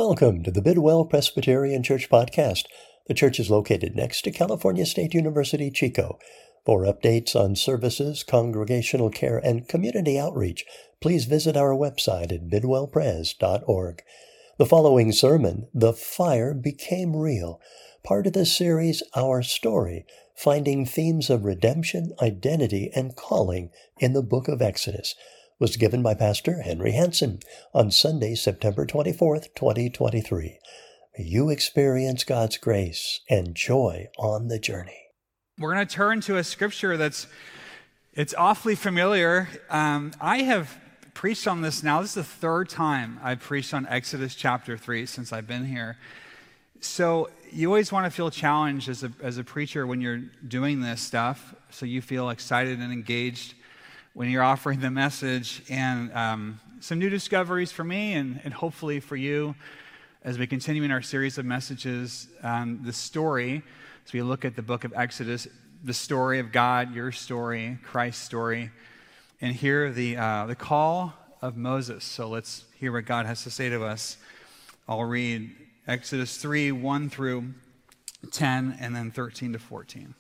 Welcome to the Bidwell Presbyterian Church Podcast. The church is located next to California State University, Chico. For updates on services, congregational care, and community outreach, please visit our website at bidwellpres.org. The following sermon, The Fire Became Real, part of the series Our Story, finding themes of redemption, identity, and calling in the book of Exodus, was given by Pastor Henry Hansen on Sunday, September 24th, 2023. May you experience God's grace and joy on the journey. We're going to turn to a scripture it's awfully familiar. I have preached on this now. This is the third time I've preached on Exodus chapter 3 since I've been here. So you always want to feel challenged as a preacher when you're doing this stuff, so you feel excited and engaged when you're offering the message, and some new discoveries for me and hopefully for you as we continue in our series of messages, the story, as we look at the book of Exodus, the story of God, your story, Christ's story, and hear the call of Moses. So let's hear what God has to say to us. I'll read Exodus 3, 1 through 10, and then 13 to 14.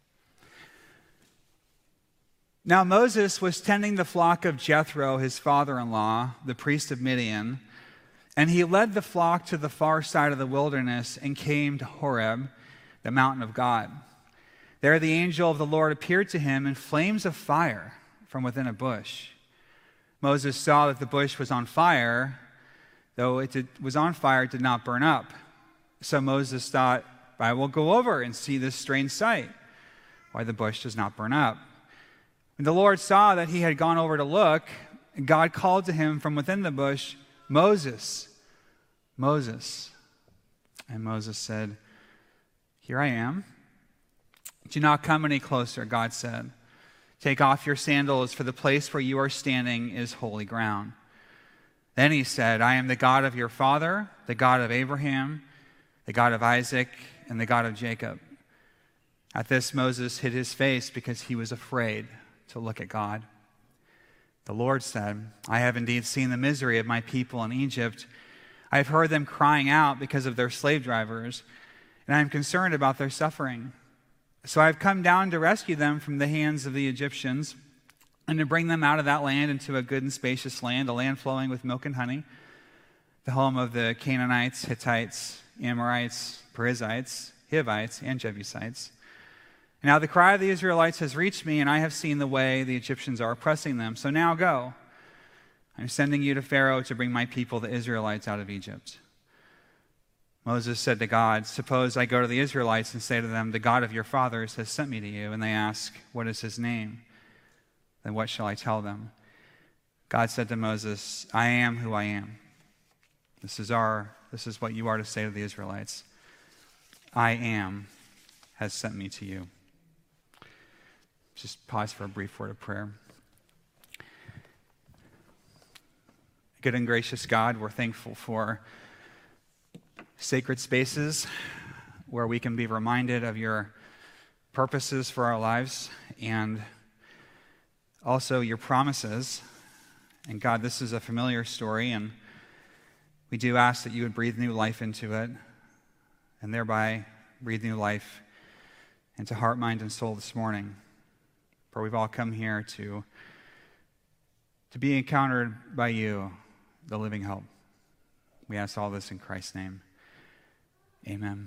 Now Moses was tending the flock of Jethro, his father-in-law, the priest of Midian, and he led the flock to the far side of the wilderness and came to Horeb, the mountain of God. There the angel of the Lord appeared to him in flames of fire from within a bush. Moses saw that the bush was on fire, though it was on fire, it did not burn up. So Moses thought, I will go over and see this strange sight, why the bush does not burn up. When the Lord saw that he had gone over to look, God called to him from within the bush, Moses, Moses. And Moses said, Here I am. Do not come any closer, God said. Take off your sandals, for the place where you are standing is holy ground. Then he said, I am the God of your father, the God of Abraham, the God of Isaac, and the God of Jacob. At this, Moses hid his face because he was afraid to look at God. The Lord said, I have indeed seen the misery of my people in Egypt. I have heard them crying out because of their slave drivers, and I am concerned about their suffering. So I have come down to rescue them from the hands of the Egyptians and to bring them out of that land into a good and spacious land, a land flowing with milk and honey, the home of the Canaanites, Hittites, Amorites, Perizzites, Hivites, and Jebusites. Now the cry of the Israelites has reached me, and I have seen the way the Egyptians are oppressing them. So now go. I'm sending you to Pharaoh to bring my people, the Israelites, out of Egypt. Moses said to God, Suppose I go to the Israelites and say to them, The God of your fathers has sent me to you. And they ask, What is his name? Then what shall I tell them? God said to Moses, I am who I am. This is what you are to say to the Israelites. I am has sent me to you. Just pause for a brief word of prayer. Good and gracious God, we're thankful for sacred spaces where we can be reminded of your purposes for our lives and also your promises. And God, this is a familiar story, and we do ask that you would breathe new life into it and thereby breathe new life into heart, mind, and soul this morning. For we've all come here to be encountered by you, the living hope. We ask all this in Christ's name. Amen.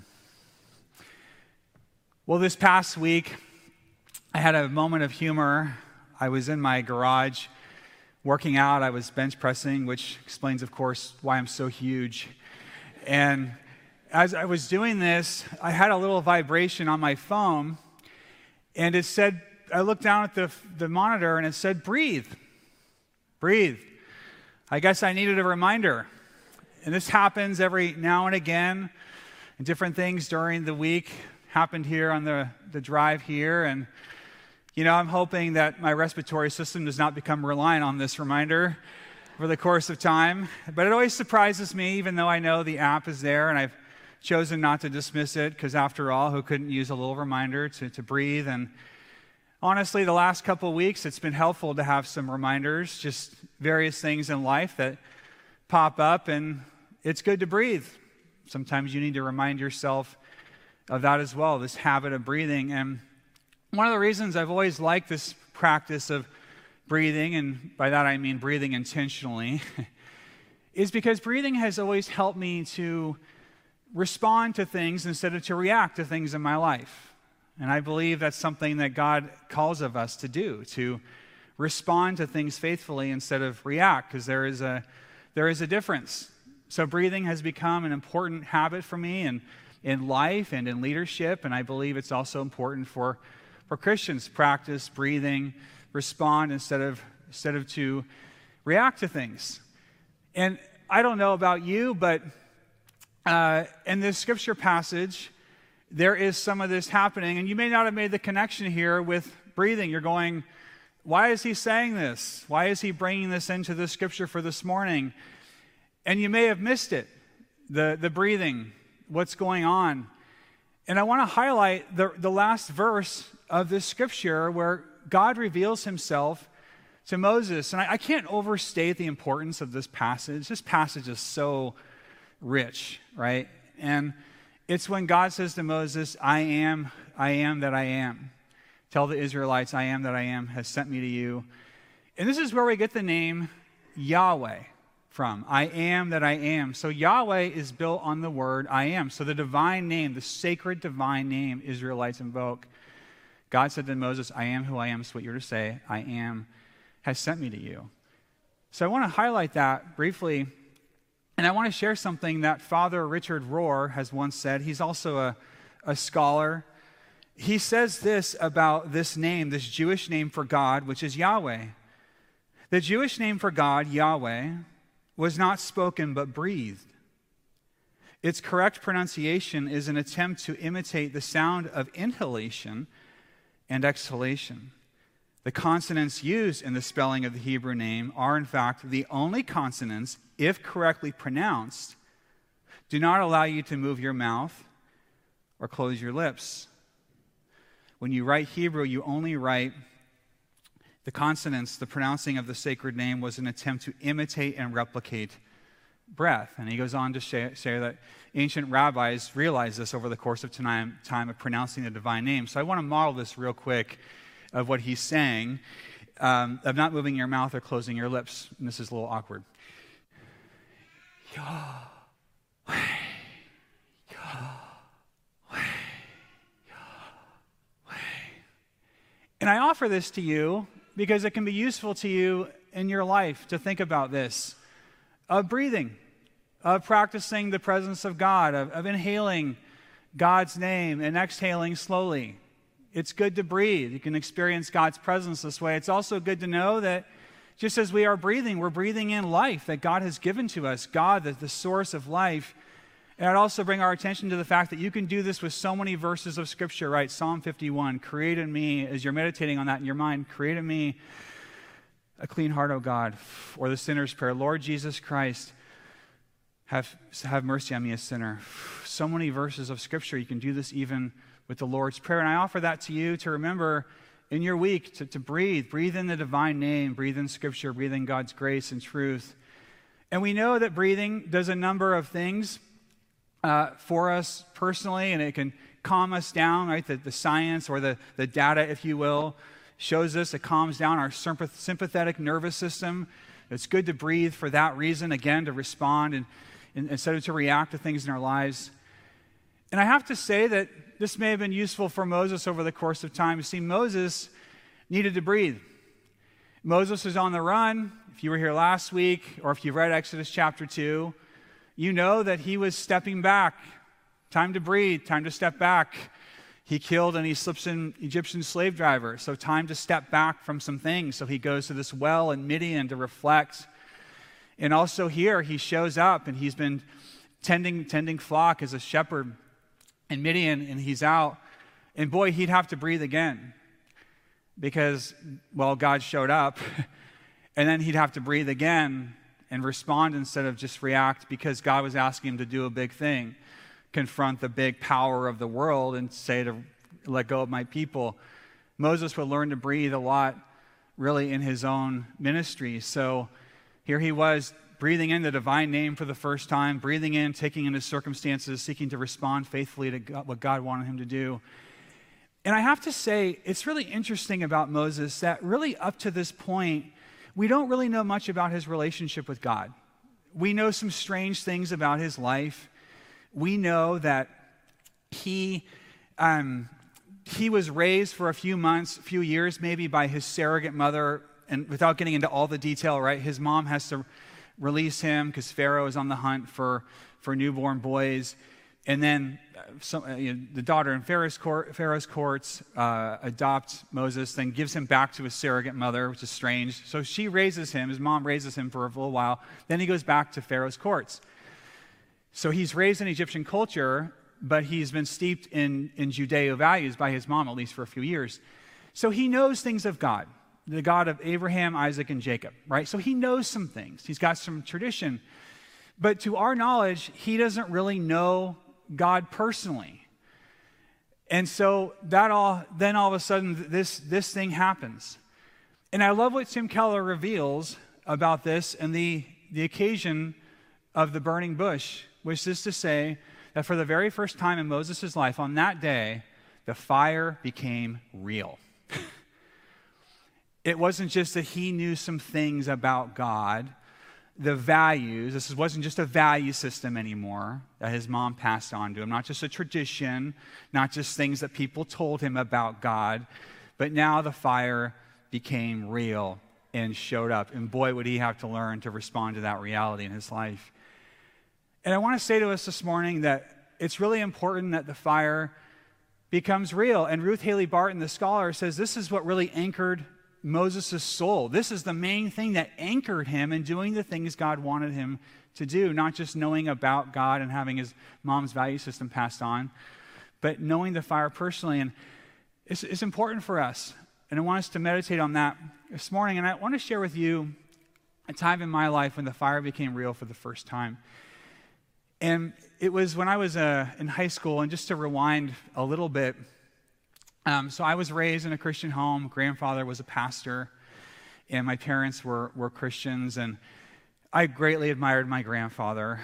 Well, this past week, I had a moment of humor. I was in my garage working out. I was bench pressing, which explains, of course, why I'm so huge. And as I was doing this, I had a little vibration on my phone, and it said, I looked down at the monitor, and it said, breathe. Breathe. I guess I needed a reminder. And this happens every now and again. And different things during the week happened here on the drive here. And, I'm hoping that my respiratory system does not become reliant on this reminder over the course of time. But it always surprises me, even though I know the app is there, and I've chosen not to dismiss it, because after all, who couldn't use a little reminder to breathe? And honestly, the last couple of weeks, it's been helpful to have some reminders, just various things in life that pop up, and it's good to breathe. Sometimes you need to remind yourself of that as well, this habit of breathing. And one of the reasons I've always liked this practice of breathing, and by that I mean breathing intentionally, is because breathing has always helped me to respond to things instead of to react to things in my life. And I believe that's something that God calls of us to do, to respond to things faithfully instead of react, because there is a difference. So breathing has become an important habit for me in life and in leadership, and I believe it's also important for Christians to practice breathing, respond instead of to react to things. And I don't know about you, but in this scripture passage, there is some of this happening, and you may not have made the connection here with breathing. You're going, why is he saying this? Why is he bringing this into the scripture for this morning? And you may have missed it, the breathing, what's going on. And I want to highlight the last verse of this scripture where God reveals himself to Moses. And I can't overstate the importance of this passage. This passage is so rich, right? And it's when God says to Moses, I am that I am. Tell the Israelites, I am that I am has sent me to you. And this is where we get the name Yahweh from. I am that I am. So Yahweh is built on the word I am. So the divine name, the sacred divine name Israelites invoke. God said to Moses, I am who I am. So what you're to say, I am, has sent me to you. So I want to highlight that briefly. And I want to share something that Father Richard Rohr has once said. He's also a scholar. He says this about this name, this Jewish name for God, which is Yahweh. The Jewish name for God, Yahweh, was not spoken but breathed. Its correct pronunciation is an attempt to imitate the sound of inhalation and exhalation. The consonants used in the spelling of the Hebrew name are, in fact, the only consonants, if correctly pronounced, do not allow you to move your mouth or close your lips. When you write Hebrew, you only write the consonants. The pronouncing of the sacred name was an attempt to imitate and replicate breath. And he goes on to say that ancient rabbis realized this over the course of time of pronouncing the divine name. So I want to model this real quick of what he's saying, of not moving your mouth or closing your lips. And this is a little awkward. Yahweh, Yahweh, Yahweh. And I offer this to you because it can be useful to you in your life to think about this, of breathing, of practicing the presence of God, of inhaling God's name and exhaling slowly. It's good to breathe. You can experience God's presence this way. It's also good to know that just as we are breathing, we're breathing in life that God has given to us, God, the source of life. And I'd also bring our attention to the fact that you can do this with so many verses of Scripture, right? Psalm 51, create in me, as you're meditating on that in your mind, create in me a clean heart, O God. Or the sinner's prayer, Lord Jesus Christ, have mercy on me, a sinner. So many verses of Scripture. You can do this even with the Lord's Prayer. And I offer that to you to remember in your week to breathe. Breathe in the divine name. Breathe in Scripture. Breathe in God's grace and truth. And we know that breathing does a number of things for us personally, and it can calm us down, right? The science or the data, if you will, shows us it calms down our sympathetic nervous system. It's good to breathe for that reason, again, to respond and instead of to react to things in our lives. And I have to say that this may have been useful for Moses over the course of time. You see, Moses needed to breathe. Moses was on the run. If you were here last week, or if you've read Exodus chapter 2, you know that he was stepping back. Time to breathe, time to step back. He killed an Egyptian slave driver, so time to step back from some things. So he goes to this well in Midian to reflect. And also here, he shows up, and he's been tending flock as a shepherd in Midian, and he's out. And boy, he'd have to breathe again because, well, God showed up. And then he'd have to breathe again and respond instead of just react because God was asking him to do a big thing, confront the big power of the world and say to let go of my people. Moses would learn to breathe a lot really in his own ministry. So here he was breathing in the divine name for the first time, breathing in, taking in his circumstances, seeking to respond faithfully to what God wanted him to do. And I have to say, it's really interesting about Moses that really up to this point, we don't really know much about his relationship with God. We know some strange things about his life. We know that he was raised for a few months, a few years maybe, by his surrogate mother. And without getting into all the detail, right, his mom has to release him because Pharaoh is on the hunt for newborn boys. And then the daughter in Pharaoh's courts adopts Moses, then gives him back to his surrogate mother, which is strange. So she raises him, his mom raises him for a little while. Then he goes back to Pharaoh's courts. So he's raised in Egyptian culture, but he's been steeped in Judeo values by his mom, at least for a few years. So he knows things of God, the God of Abraham, Isaac, and Jacob, right? So he knows some things. He's got some tradition. But to our knowledge, he doesn't really know God personally. And so then all of a sudden, this thing happens. And I love what Tim Keller reveals about this and the occasion of the burning bush, which is to say that for the very first time in Moses' life, on that day, the fire became real. It wasn't just that he knew some things about God, the values. This wasn't just a value system anymore that his mom passed on to him, not just a tradition, not just things that people told him about God, but now the fire became real and showed up. And boy, would he have to learn to respond to that reality in his life. And I want to say to us this morning that it's really important that the fire becomes real. And Ruth Haley Barton, the scholar, says this is what really anchored Moses' soul. This is the main thing that anchored him in doing the things God wanted him to do, not just knowing about God and having his mom's value system passed on, but knowing the fire personally. And it's important for us. And I want us to meditate on that this morning. And I want to share with you a time in my life when the fire became real for the first time. And it was when I was in high school. And just to rewind a little bit, so I was raised in a Christian home. Grandfather was a pastor, and my parents were Christians, and I greatly admired my grandfather.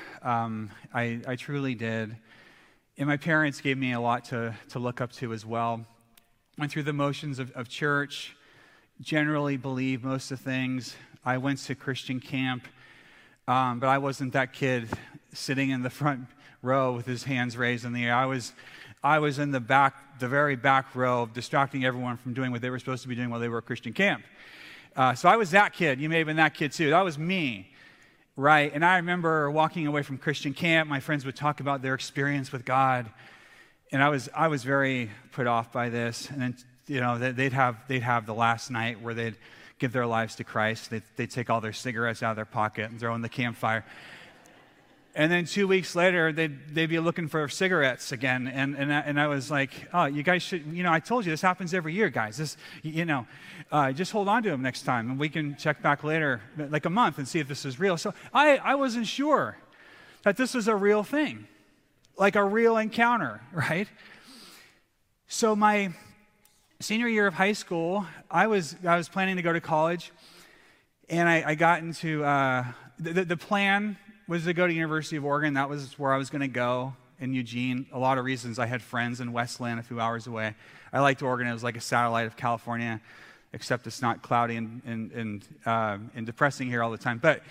I truly did. And my parents gave me a lot to look up to as well. Went through the motions of church, generally believed most of the things. I went to Christian camp, but I wasn't that kid sitting in the front row with his hands raised in the air. I was in the back, the very back row, distracting everyone from doing what they were supposed to be doing while they were at Christian camp. So I was that kid. You may have been that kid too. That was me, right? And I remember walking away from Christian camp. My friends would talk about their experience with God, and I was very put off by this. And then they'd have the last night where they'd give their lives to Christ. They'd take all their cigarettes out of their pocket and throw in the campfire. And then 2 weeks later, they'd be looking for cigarettes again. And I was like, oh, you guys should, I told you this happens every year, guys. This, just hold on to them next time. And we can check back later, like a month, and see if this is real. So I wasn't sure that this was a real thing, like a real encounter, right? So my senior year of high school, I was planning to go to college. And I got into, the plan was to go to University of Oregon. That was where I was going to go, in Eugene. A lot of reasons. I had friends in Westland, a few hours away. I liked Oregon. It was like a satellite of California, except it's not cloudy and depressing here all the time. But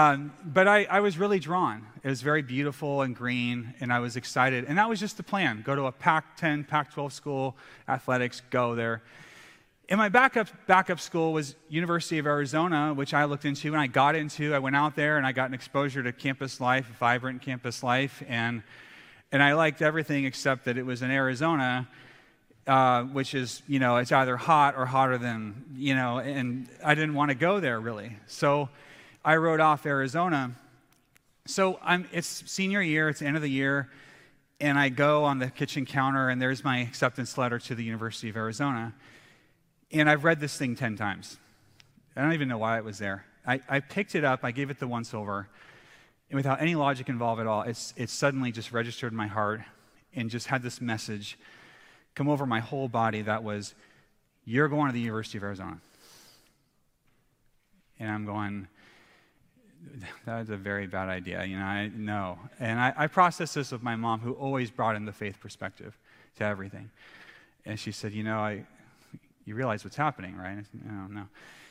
I was really drawn. It was very beautiful and green, and I was excited. And that was just the plan. Go to a Pac-10, Pac-12 school, athletics, go there. And my backup school was University of Arizona, which I looked into and I got into. I went out there and I got an exposure to campus life, vibrant campus life, and I liked everything except that it was in Arizona, which is, it's either hot or hotter than, and I didn't want to go there really. So I wrote off Arizona. So it's senior year, it's the end of the year, and I go on the kitchen counter and there's my acceptance letter to the University of Arizona. And I've read this thing 10 times. I don't even know why it was there. I picked it up, I gave it the once over, and without any logic involved at all, it suddenly just registered in my heart and just had this message come over my whole body that was, you're going to the University of Arizona. And I'm going, that was a very bad idea. I know. And I processed this with my mom, who always brought in the faith perspective to everything. And she said, you realize what's happening, right? I said, no.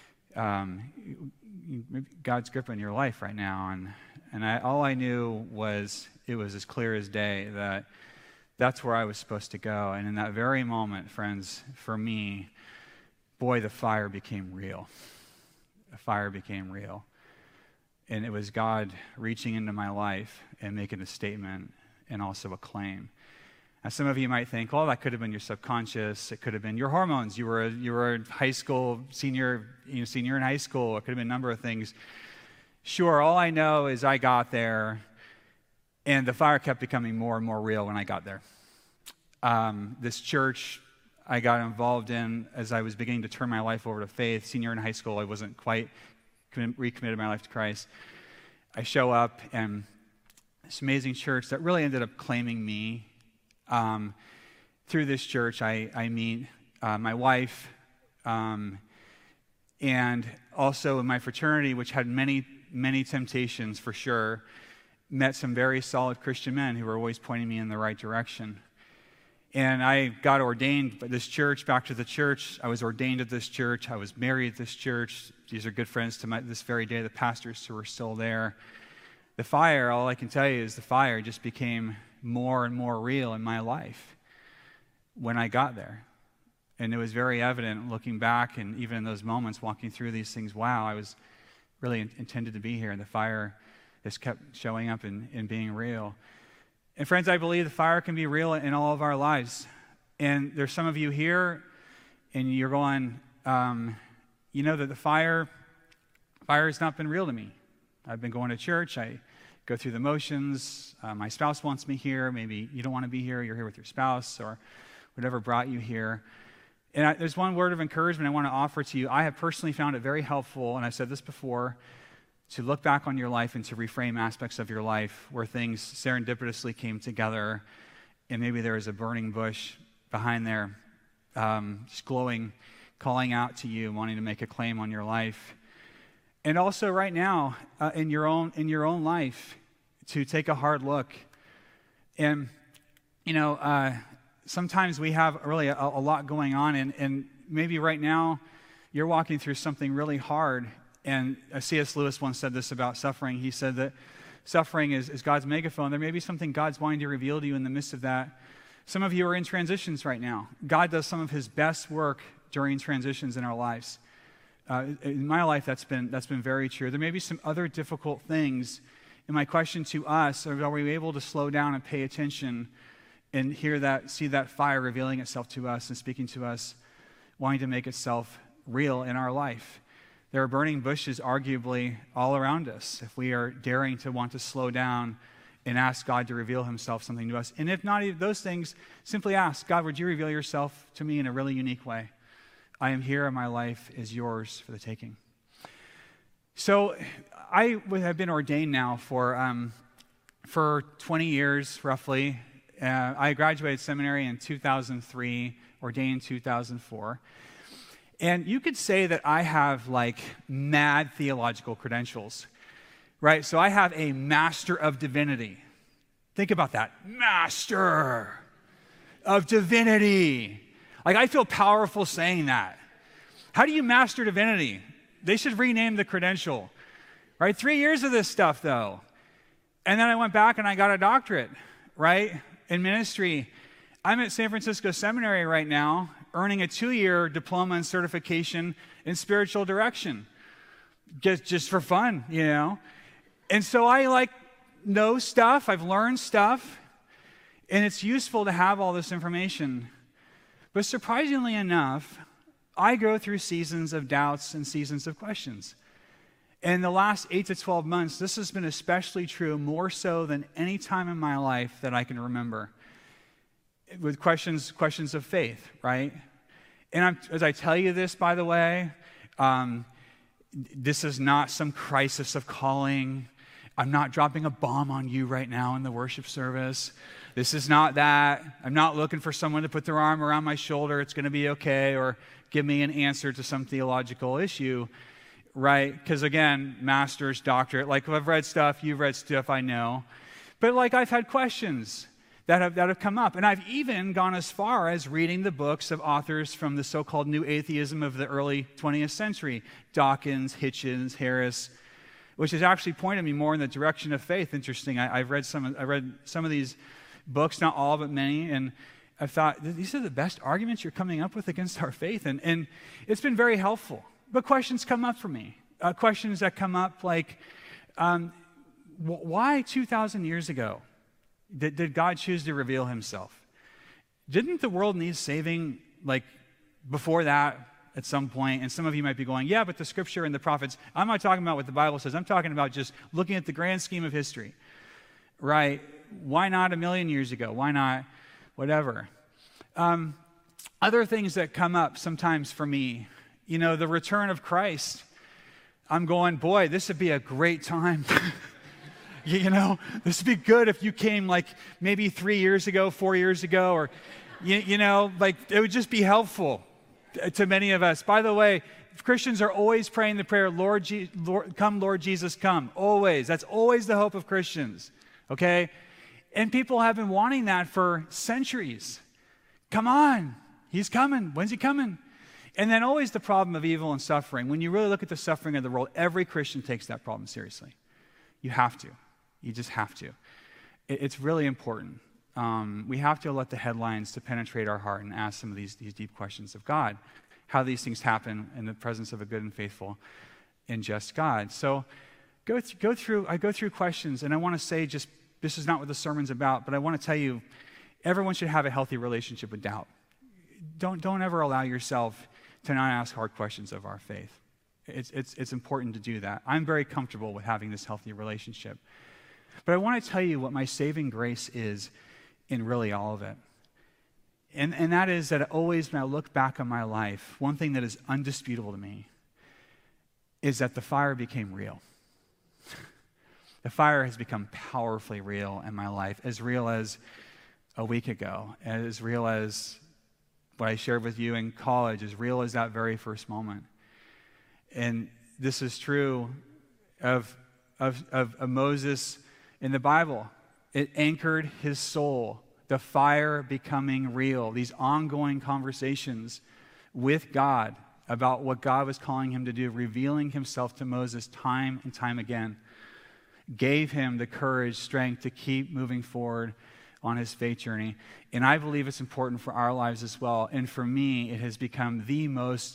God's grip on your life right now. And all I knew was, it was as clear as day that that's where I was supposed to go. And in that very moment, friends, for me, boy, the fire became real. The fire became real. And it was God reaching into my life and making a statement and also a claim. Now, some of you might think, well, that could have been your subconscious. It could have been your hormones. You were a high school senior in high school. It could have been a number of things. Sure, all I know is I got there, and the fire kept becoming more and more real when I got there. This church I got involved in as I was beginning to turn my life over to faith. Senior in high school, I wasn't quite recommitted my life to Christ. I show up, and this amazing church that really ended up claiming me. Through this church, I meet my wife, and also in my fraternity, which had many, many temptations for sure, met some very solid Christian men who were always pointing me in the right direction. And I got ordained by this church, back to the church. I was ordained at this church. I was married at this church. These are good friends to this very day, the pastors who are still there. The fire, all I can tell you is the fire just became more and more real in my life when I got there. And it was very evident looking back, and even in those moments walking through these things, wow, I was really intended to be here, and the fire just kept showing up and being real. And friends, I believe the fire can be real in all of our lives. And there's some of you here, and you're going, that the fire has not been real to me. I've been going to church, I go through the motions, my spouse wants me here, maybe you don't want to be here, you're here with your spouse, or whatever brought you here. And there's one word of encouragement I want to offer to you. I have personally found it very helpful, and I've said this before, to look back on your life and to reframe aspects of your life where things serendipitously came together, and maybe there was a burning bush behind there, just glowing, calling out to you, wanting to make a claim on your life. And also right now, in your own life, to take a hard look. And, sometimes we have really a lot going on, and maybe right now you're walking through something really hard. And C.S. Lewis once said this about suffering. He said that suffering is God's megaphone. There may be something God's wanting to reveal to you in the midst of that. Some of you are in transitions right now. God does some of his best work during transitions in our lives. In my life, that's been very true. There may be some other difficult things. And my question to us, are we able to slow down and pay attention and see that fire revealing itself to us and speaking to us, wanting to make itself real in our life? There are burning bushes arguably all around us if we are daring to want to slow down and ask God to reveal himself something to us. And if not even those things, simply ask, God, would you reveal yourself to me in a really unique way? I am here and my life is yours for the taking. So I have been ordained now for 20 years roughly. I graduated seminary in 2003, ordained in 2004. And you could say that I have mad theological credentials, right? So I have a Master of Divinity. Think about that. Master of Divinity. I feel powerful saying that. How do you master divinity? They should rename the credential, right? 3 years of this stuff, though. And then I went back and I got a doctorate, right, in ministry. I'm at San Francisco Seminary right now, earning a 2-year diploma and certification in spiritual direction, just for fun, And so I know stuff, I've learned stuff, and it's useful to have all this information. But surprisingly enough, I go through seasons of doubts and seasons of questions. And in the last 8 to 12 months, this has been especially true, more so than any time in my life that I can remember, with questions of faith, right? And as I tell you this, by the way, this is not some crisis of calling. I'm not dropping a bomb on you right now in the worship service. This is not that. I'm not looking for someone to put their arm around my shoulder, it's going to be okay, or give me an answer to some theological issue. right? Because again, master's, doctorate, like I've read stuff, you've read stuff, I know. But like I've had questions that have come up. And I've even gone as far as reading the books of authors from the so-called New Atheism of the early 20th century, Dawkins, Hitchens, Harris, which has actually pointed me more in the direction of faith. Interesting. I read some of these books, not all, but many, and I thought, these are the best arguments you're coming up with against our faith. And it's been very helpful. But questions come up for me. Questions that come up like, why 2,000 years ago did God choose to reveal himself? Didn't the world need saving like before that at some point? And some of you might be going, yeah, but the scripture and the prophets, I'm not talking about what the Bible says. I'm talking about just looking at the grand scheme of history, right? Why not 1,000,000 years ago? Why not whatever? Other things that come up sometimes for me, the return of Christ. I'm going, boy, this would be a great time. This would be good if you came like maybe 3 years ago, 4 years ago, or, like it would just be helpful to many of us. By the way, Christians are always praying the prayer, Lord, come, Lord Jesus, come. Always. That's always the hope of Christians, okay? And people have been wanting that for centuries. Come on, he's coming. When's he coming? And then always the problem of evil and suffering. When you really look at the suffering of the world, every Christian takes that problem seriously. You have to. You just have to. It's really important. We have to let the headlines to penetrate our heart and ask some of these deep questions of God, how these things happen in the presence of a good and faithful and just God. So I go through questions, and I want to say just, this is not what the sermon's about, but I want to tell you, everyone should have a healthy relationship with doubt. Don't ever allow yourself to not ask hard questions of our faith. It's important to do that. I'm very comfortable with having this healthy relationship. But I want to tell you what my saving grace is in really all of it. And that is that always when I look back on my life, one thing that is undisputable to me is that the fire became real. The fire has become powerfully real in my life, as real as a week ago, as real as what I shared with you in college, as real as that very first moment. And this is true of Moses in the Bible. It anchored his soul, the fire becoming real, these ongoing conversations with God about what God was calling him to do, revealing himself to Moses time and time again, gave him the courage, strength to keep moving forward on his faith journey. And I believe it's important for our lives as well. And for me, it has become the most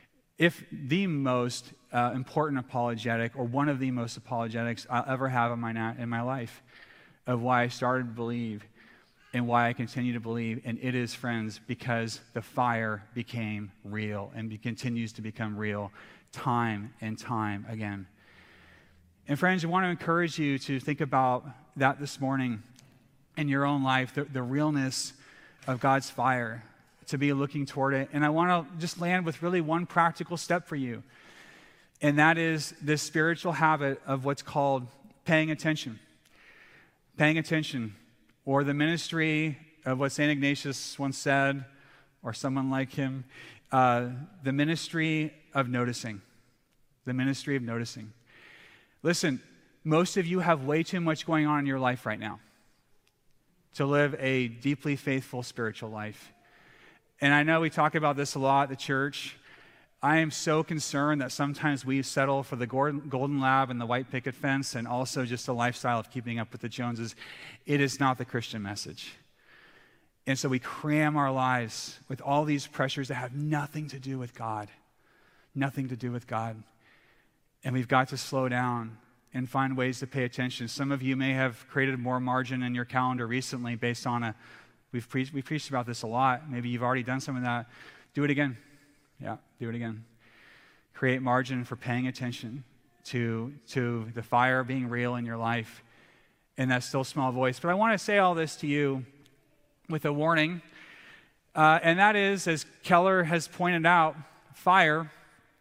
important apologetic, or one of the most apologetics I'll ever have in my life, of why I started to believe and why I continue to believe. And it is, friends, because the fire became real and continues to become real time and time again. And friends, I want to encourage you to think about that this morning in your own life, the realness of God's fire, to be looking toward it. And I want to just land with really one practical step for you. And that is this spiritual habit of what's called paying attention. Paying attention, or the ministry of what St. Ignatius once said, or someone like him, the ministry of noticing. The ministry of noticing. Listen, most of you have way too much going on in your life right now to live a deeply faithful spiritual life. And I know we talk about this a lot at the church. I am so concerned that sometimes we settle for the golden lab and the white picket fence, and also just a lifestyle of keeping up with the Joneses. It is not the Christian message. And so we cram our lives with all these pressures that have nothing to do with God. Nothing to do with God. And we've got to slow down and find ways to pay attention. Some of you may have created more margin in your calendar recently based on we've preached about this a lot. Maybe you've already done some of that. Do it again. Yeah, do it again. Create margin for paying attention to the fire being real in your life in that still small voice. But I want to say all this to you with a warning, and that is, as Keller has pointed out, fire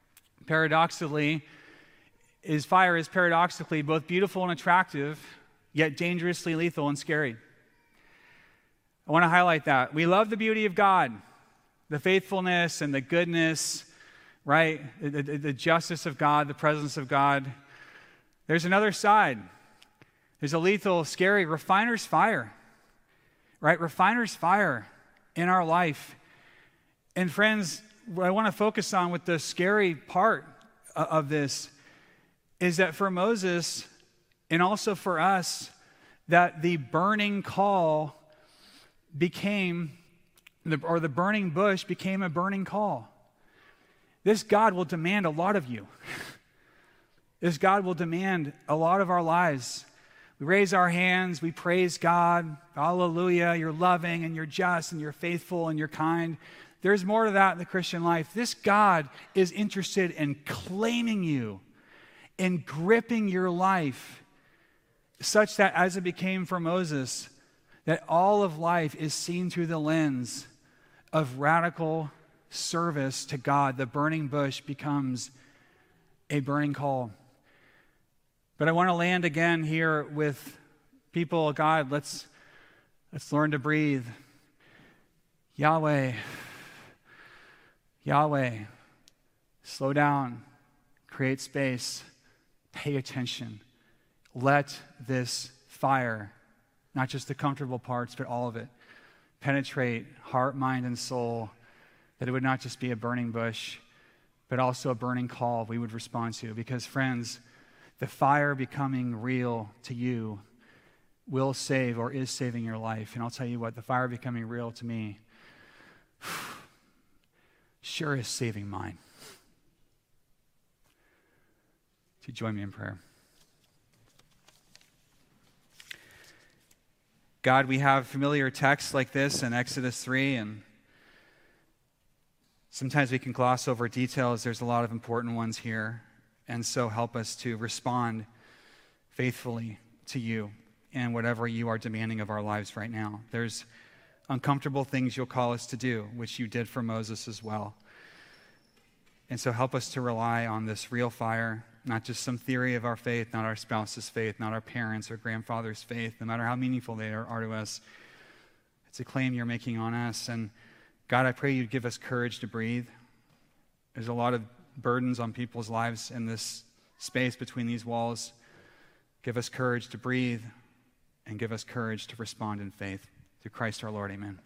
is paradoxically both beautiful and attractive, yet dangerously lethal and scary. I want to highlight that. We love the beauty of God, the faithfulness and the goodness. right? The justice of God, the presence of God. There's another side. There's a lethal, scary refiner's fire, right? Refiner's fire in our life. And friends, what I want to focus on with the scary part of this is that for Moses and also for us, that the burning call became, or the burning bush became a burning call. This God will demand a lot of you. This God will demand a lot of our lives. We raise our hands, we praise God. Hallelujah, you're loving and you're just and you're faithful and you're kind. There's more to that in the Christian life. This God is interested in claiming you, in gripping your life, such that as it became for Moses, that all of life is seen through the lens of radical service to God. The burning bush becomes a burning call. But I want to land again here with people, God, let's learn to breathe. Yahweh, slow down, create space, pay attention. Let this fire, not just the comfortable parts, but all of it, penetrate heart, mind, and soul, that it would not just be a burning bush, but also a burning call we would respond to. Because friends, the fire becoming real to you will save or is saving your life. And I'll tell you what, the fire becoming real to me sure is saving mine. Would you join me in prayer? God, we have familiar texts like this in Exodus 3, and sometimes we can gloss over details. There's a lot of important ones here. And so help us to respond faithfully to you and whatever you are demanding of our lives right now. There's uncomfortable things you'll call us to do, which you did for Moses as well. And so help us to rely on this real fire, not just some theory of our faith, not our spouse's faith, not our parents' or grandfather's faith, no matter how meaningful they are to us. It's a claim you're making on us. And God, I pray you'd give us courage to breathe. There's a lot of burdens on people's lives in this space between these walls. Give us courage to breathe and give us courage to respond in faith. Through Christ our Lord, amen.